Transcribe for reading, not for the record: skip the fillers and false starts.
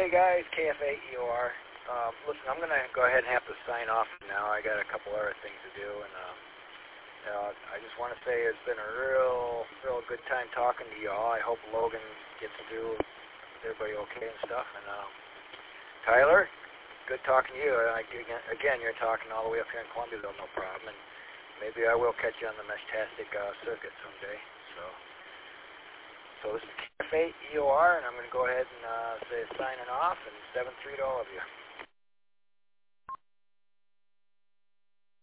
Hey guys, KFA EOR. Listen, I'm going to go ahead and have to sign off now. I got a couple other things to do, and I just want to say it's been a real good time talking to y'all. I hope Logan gets through. Is everybody okay and stuff? And Tyler, good talking to you. Again, you're talking all the way up here in Columbiaville, no problem. And maybe I will catch you on the Meshtastic circuit someday. So this is KFA EOR, and I'm going to go ahead and say signing off, and 7-3 to all of you.